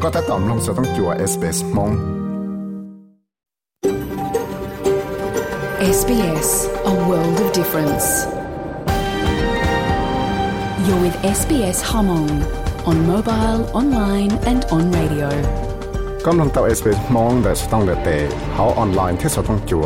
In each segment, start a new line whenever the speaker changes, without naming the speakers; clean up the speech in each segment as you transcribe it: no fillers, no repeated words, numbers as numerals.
ก็ถ้าตอมลงจะต้องจัว SBS มอง
SBS, a world of difference. You're with SBS Hmong on mobile, online and on radio.
กำลังต่อ SBS มองแต่จะต้องเลือกเตะเขาออนไลน์ที่จะต้องจัว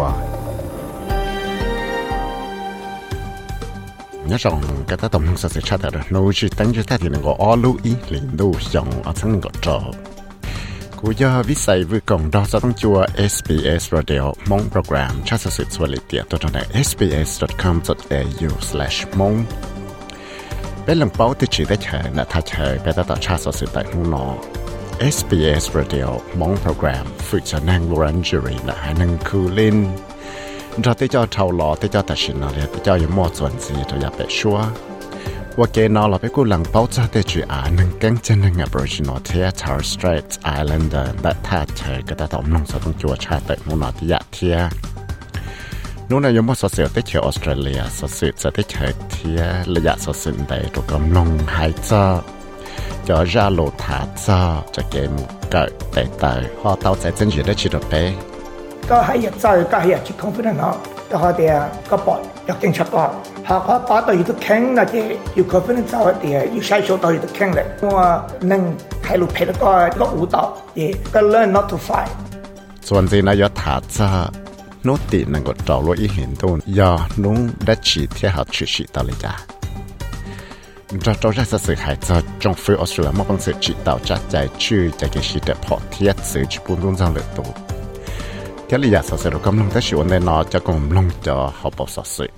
nhớ rằng cái ta tổng sẽ chắc là nấu chỉ đánh cho ta thì nó có alo ý liền đủ dòng ở trong cái trò cú giờ viết sai với cộng đó sẽต้องchua SBS Radio Mong program chắc sẽ xử lý tiệt tôi trong này sbs.com.au/mong bên lần báo thì chỉ để chờ là thay chờ bên ta tạo chắc sẽ xử tại hông nó SBS Radio Mong program phụ trợ năng Wurundjeri là hai năng khu lên cho tới cho thầu lò tới cho tài sinh nó để tới cho những món chuẩn gì cho nhà bé xua và cái nó là bé cô lăng bảo cho tới chuyện nâng cánh chân nâng Aboriginal Torres Strait Islander đã thay chơi cái ta tổng nông sản trong chùa cha tới muốn nói thì thia lúc này những món sốt tới chơi Australia sốt tới chơi thia là dạ sốt tại trụ cầm nông hai cho ra lộ thả cho cái cái tại họ tao sẽ chân gì đấy chỉ được bé
ก็ให้อยากใจก็ให้อยากจิตของพี่น้องแต่เขาเดียก็ปล่อยอยากเก่งชักก็หากเขาต่ออยู่ตัวแข็งนะที่อยู่กับพี่น้องเจ้าเดียอยู่ใช้โชว์ต่ออยู่ตัวแข็งเลยว่านั่งใครรู้เพลก็อูต่อเย่ก็ learn not to fight
ส่วนที่นายถาจะโน้ตตินั่งก็จ่อรู้อีเห็นตัวยานุ่งได้ฉีดที่หาฉีดต่อเลยจ้าเราจะสื่อหายจะจงฟื้นออสเตรเลียมาบังสื่อฉีดต่อจัดใจชื่อจะเกี่ยวกับพอเทียบสื่อญี่ปุ่นต้องจังเลยตัวที่เราอยากสอนเรากำลังจะชวนในนอจะกำลังจะเขาบอกสอน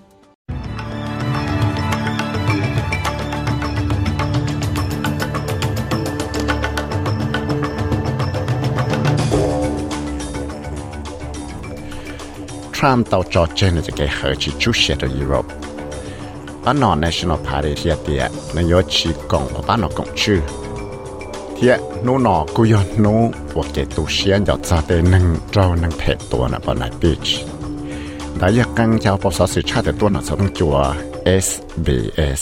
ทรัมป์ต่อจอเจนจะเกิดเหตุชุดเชดยุโรปบ้านนอ National Party ที่เดียนายกชีกงบ้านนอกงชื่อที่นู้นกูยอนนู้ว่าเกตุเชียนจะจะได้นั่งเจ้านั่งเพจตัวน่ะบนไหนบีชแต่อยากกันจะเอาภาษาสื่อชาติตัวน่ะจะต้องจัว SBS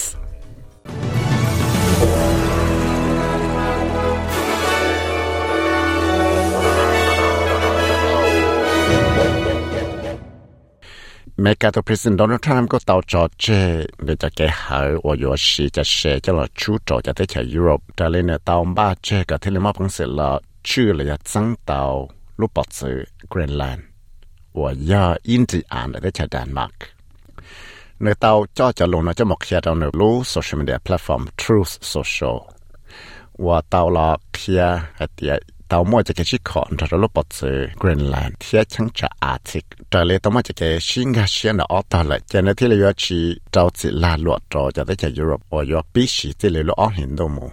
เมกาตัวประธานโดนัลด์ทรัมป์ก็ต่อจอเจเดี๋ยวจะแก้หาว่าอยู่สิจะเสียจะหลอดชูจอจะได้แค่ยุโรปแต่เลยเนี่ยต่อบ้าเจกับที่เรามาพังเสร็จแล้วชื่อเลยจังต่อลูกปัดซื้อกรีนแลนด์ว่าย่าอินเดียนได้แค่เดนมาร์กในต่อจอจะลงนะจะหมกเขียนในรู้โซเชียลมีเดียแพลตฟอร์ม Truth Social ว่าต่อละเขียนเดียต่อมั่วจะเกิดชิคอนจากรูปปัจจัยกรีนแลนด์ที่ช่างจะอาทิตย์แต่เลยต่อมั่วจะเกิดชิงกาเชียนออตเลยจากนั้นที่เราอยู่ที่เจ้าจิลาลวดจอจะได้จากยุโรปว่าอยู่ปีชีที่เราอ้อเห็นดูมั้ง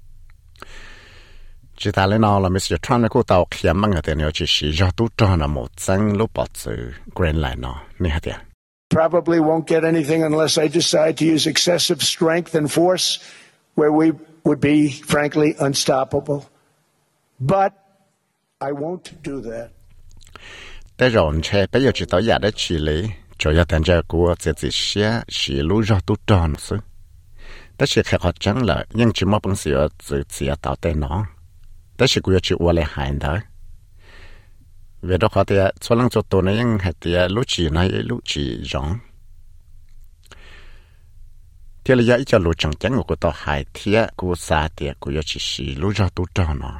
จิตาเลยนอเราไม่ใช่ทรัมป์ก็ต่อเขียนมั่งแต่เนี่ยจะชีจะตู้จอนะหมดจังรูปปัจจัยกรีนแลนด์เนาะนี่ฮะเดีย
Probably won't get anything unless I decide to use excessive strength and force where we would be frankly unstoppable. But I won't do that.
แต่รอนเชไปอยู่ที่ตัวอยากได้ชีเลยจะอยากแต่งใจกูจะจิเสียชีรู้รอตุจอนซึแต่ชีแค่ขอจังเลยยังชิมอบังเสียจะเสียต่อแต่น้องแต่ชีกูอยากชิวอะไรหายได้เวลาเขาเดียส่วนหลังจุดตัวนี้ยังให้เดียรู้จีในรู้จีร้องที่ระยะอีจะรู้จังจังกูต่อหายเทียกูซาเดียกูอยากชิชีรู้รอตุจอนเนาะ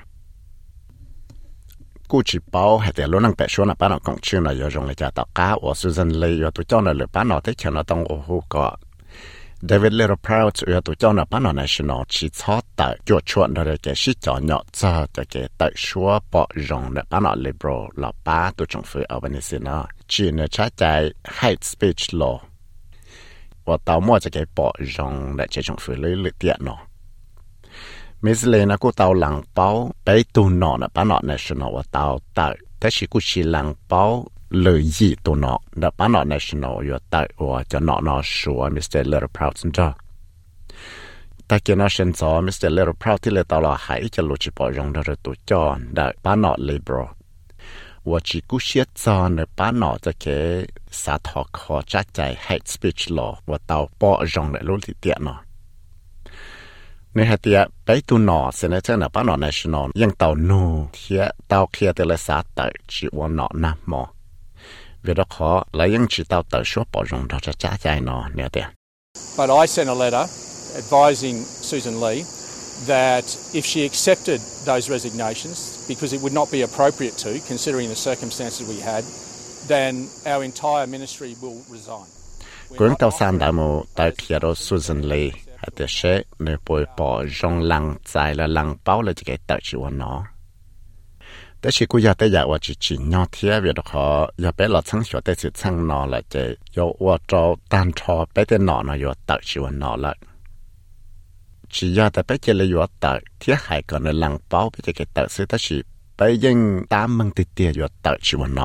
กูจีเป้าให้แต่รู้นังเป็ดชวนป้าหนอกงชื่อหน่อยยงเลยจะต่อก้าวสุสันเลยอยู่ตัวเจ้าหน่อยเลยป้าหนอที่เขียนต้องโอ้โหก็เดวิดเลโรพราวต์อยู่ตัวเจ้าหน่อยป้าหนอ national ชีชอตแต่จวดชวนเลยแกชิจ่อเนาะจะแกแต่ชัวปอจงเนี่ยป้าหนอ liberal หล่อป้าตัวจงฟื้นเอาไปในสินะจีนใช้ใจ hate speech law ว่าต่อมั่วจะแกปอจงเนี่ยจะจงฟื้นเลยเตี้ยเนาะมิสเลนะกูเตาหลังเป้าไปตัวนอนะป้านอ national ว่าเตาแต่ชิกูชีหลังเป้าเลยยีตัวนอนะป้านอ national อยู่เตาว่าจะนอชัวมิสเตอร์เลอร์พราวส์จ้ะแต่เกี่ยนอเชนซอมิสเตอร์เลอร์พราวส์ที่เลยตลอดหายจะลุจิปอยงเดอร์ตัวจอนได้ป้านอ liberal ว่าชิกูเชียจอนในป้านอจะแค่สาธอคอจัดใจ hate speech law ว่าเตาปอยงในรุ่นที่เตี้ยเนาะในเหตุไปตุนอเซนเตอร์น่ะป้านอ national ยังเตาโนเทียเตาเคลียเตเลสาเตจิวันนอนะมอเวลาขอแล้วยังจิเตาเตชัวปอจงเราจะจ้าใจนอเนี่ยเดีย
But I sent a letter advising Susan Lee that if she accepted those resignations, because it would not be appropriate to, considering the circumstances we had, then our entire ministry will resign.
Cuốn tàu san đã mù tại kia đó Susan Lee hay để sẽ nơi bồi bỏ rong lăng dài là lăng bao là chỉ cái tự chịu nó. Để chỉ cứ giờ tới giờ và chỉ nhau thiệt việc đó họ giờ bé là chẳng hiểu tới sự chẳng nó là chỉ giờ và cho tan cho bé tới nó giờ tự chịu nó lại. Chỉ giờ tới bé chỉ là giờ tự thiệt hay còn là lăng bao bé chỉ cái tự sự tới chỉ bé nhưng ta mang tiệt tiệt giờ tự chịu nó.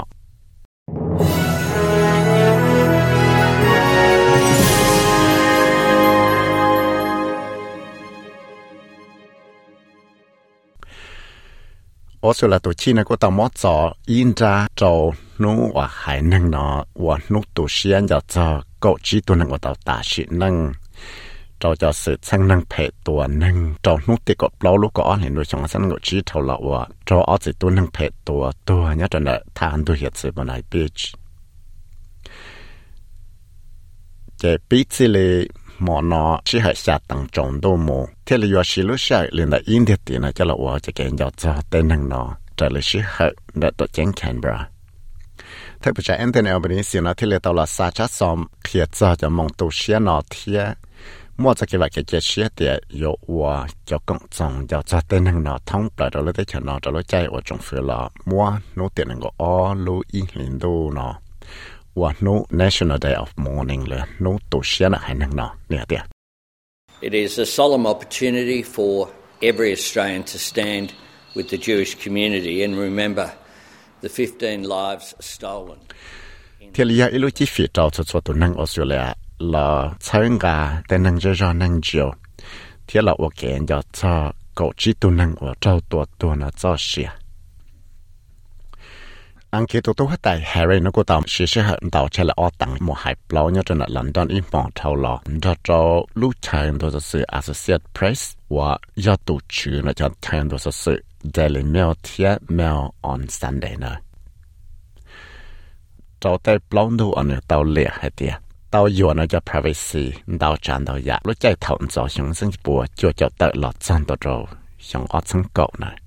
Ở số là tổ chức này có tao mót cho in ra cho nó và hải năng nó và nó tổ chức cho cậu chỉ tuần năng của tao ta sĩ năng cho sự sang năng thể tuần năng cho nó thì có lâu lúc có thì nó trong sân ngộ chỉ thầu lọ và cho ở chỉ tuần năng thể tua nhớ cho nó than tôi hiện sự bên này beach cái beach là mỏ nó chỉ hay xa tăng trọng đô mù thế là do xí lúc xa liền là in thiệt tiền là cho là ủa cho cái nhỏ cho tên năng nó trở lại xí hơi đã tổ chức Canberra thế bây giờ Anthony Albanese nó thế là tao là xa chắc xóm khi cho mong tổ xí nó thiệt mua cho cái cái xí tiền yếu ủa cho cộng trọng cho tên năng nó thông lại đó là tới cho nó cho nó chạy ở trong phía là mua nó tiền năng có lưu ý liền đô nó và no National Day of Mourning là no tổ chức là hành năng nó nè tiệt.
It is a solemn opportunity for every Australian to stand with the Jewish community and remember the 15 lives stolen.
Thì là ilu chỉ phía trao cho tụi năng Australia là参加แต่năng cho năng chiều. Thì là ở cái cho cậu chỉ tụi năng ở trao tụi nó cho xia. Anh kia tôi hết tại Harry nó có tao sẽ hận tao chạy là ở tầng một hải bao nhớ trên là London in mỏ thâu lò cho lúc chạy tôi sẽ sự Associated Press và do tổ chức là cho chạy tôi sẽ sự Daily Mail thiệt Mail on Sunday nữa cho tới bao nhiêu anh tao liệt hay tiệt tao yêu nó cho privacy tao chán tao dạ lúc chạy thầu cho chúng sinh bùa cho tự lọt chân tao rồi chúng ở chân cậu này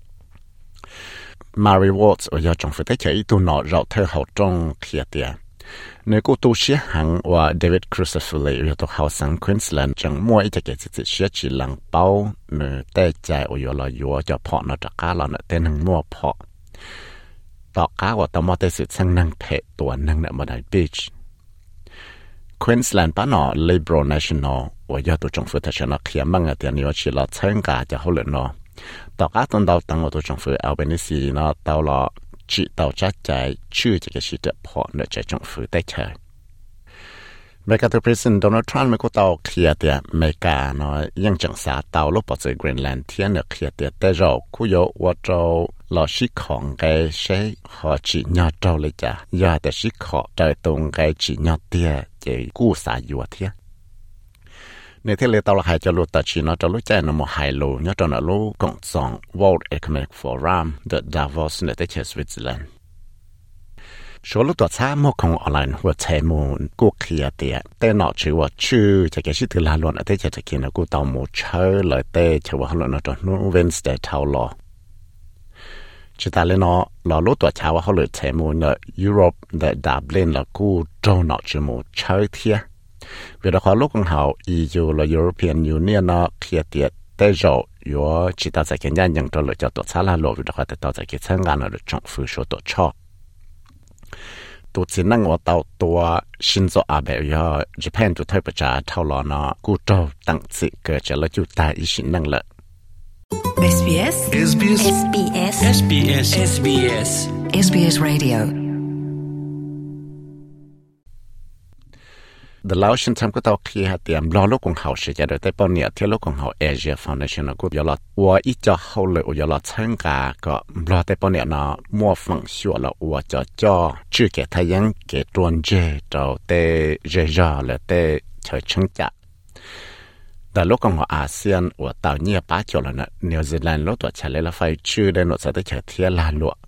Mary Watts ở giờ trong phía tây chạy tu nọ rau theo hậu trong kia tiệt nếu cô tu sĩ hàng và David Crucifully ở tộc hậu sang Queensland chẳng mua ít cái gì sĩ chỉ lăng bao nửa tây chạy ở giờ là vừa cho họ nó trả cá là nửa tên hàng mua họ tọt cá và tao mua tây sự sang năng thểตัวnăng nợ mà đại beach Queensland bán nọ Liberal National ở giờ tụ trong phía tây chạy nó kia mang ở tiền nhiều chỉ là参加就好了nó tao cá tuần đầu tăng ở trong phía Albanese nó tao là chỉ tao chắc chạy chưa chỉ cái sự tập họ nữa chạy trong phía tây trời. Mấy cái thứ President Donald Trump mấy cô tao kia thì mấy cái nó ยัง chẳng xả tao lúc bỏ tới Greenland thiên được kia thì tới rồi cú yếu và cho là sĩ khỏng cái sẽ họ chỉ nhớ trâu lấy cha giờ để sĩ khỏng trời tung cái chỉ nhớ tia chỉ cú xả yếu thiênในที่เลตเราหายจะรู้ตัดชีนจะรู้ใจนมหายรู้เนี่ยตอนนั้นรู้กงสอง World Economic Forum The Davos ในที่สวิตเซอร์แลนด์ชัวร์รู้ตัวช้ามของออนไลน์หัวใจมูนกูเคลียเตียแต่นอชื่อว่าชื่อจะแค่ชื่อถือลาล้วนแต่จะกินกูต้องมูเชื่อเลยแต่ชื่อว่าล้วนตอนนู้น Wednesday เท่าหล่อชื่อตาเลยเนาะเรารู้ตัวช้าว่าเขาเลยใจมูนเนี่ย Europe The Dublin แล้วกูโจนอชื่อมูเชื่อเทียเวลาเขาลูกของเขา EU และ European Union เนาะเคลียร์เตียแต่เราอยู่จิตตาใจกันยังตัวเลยจะตัวช้าละโลเวลาเขาแต่ตัวใจกันทั้งงานเลยจงฟื้นชัวตัวชอบตัวจีนนั่งว่าตัวชินโซอาเบะยอญี่ปุ่นตัวไทยประชาเท่าล้อเนาะกูโจตั้งสิเกิดจะแล้วจุดตายอีชินนั่งเลย
SBS SBS SBS
SBS SBS
SBS Radio
The Laotian time ก็ต้องเคลียร์เตรียมรอลูกของเขาเสียใจโดยแต่ปนเนี่ยที่ลูกของเขา Asia Foundation ก็ยอดว่าอีจะเขาเลยยอด参加ก็รอแต่ปนเนี่ยนะมั่วฟังชัวแล้วว่าจะจ่อชื่อแกทายังแกตวนเจเจ้าแต่เจจ่อแล้วแต่เฉยชังจักแต่ลูกของอาเซียนว่าตาวเนี่ยป้าจอแล้วนะนิวซีแลนด์ลูกตัวเฉลี่ยละไฟชื่อได้หนวดจะได้เฉลี่ยลาลว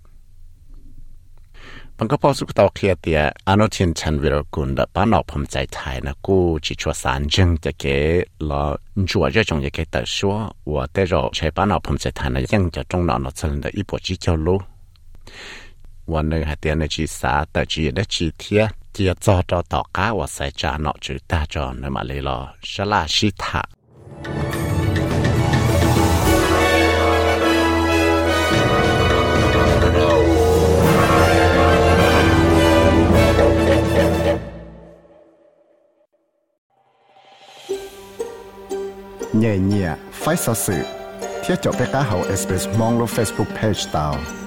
มันก็พอสุกตาวเคลียเตียอนุทินชันวิรกุลแต่ป้านอกผมใจไทยนะกูจิชัวสารจึงจะเกะละจัวจะจงจะเกะแต่ชัวว่าแต่เราใช้ป้านอกผมใจไทยนะยังจะจงนอนเฉลี่ยอีปวดจีเจ้าลูวันนึงให้เตียนจีสาแต่จีได้จีเทียเจียจอจอต่อก้าว่าใส่จานอจืดตาจอในมาเลยละชลาชิตา
เนี่ยไฟสื่อเที่ยวจบไปก้าเฮา SBS มองลง Facebook Page ดาว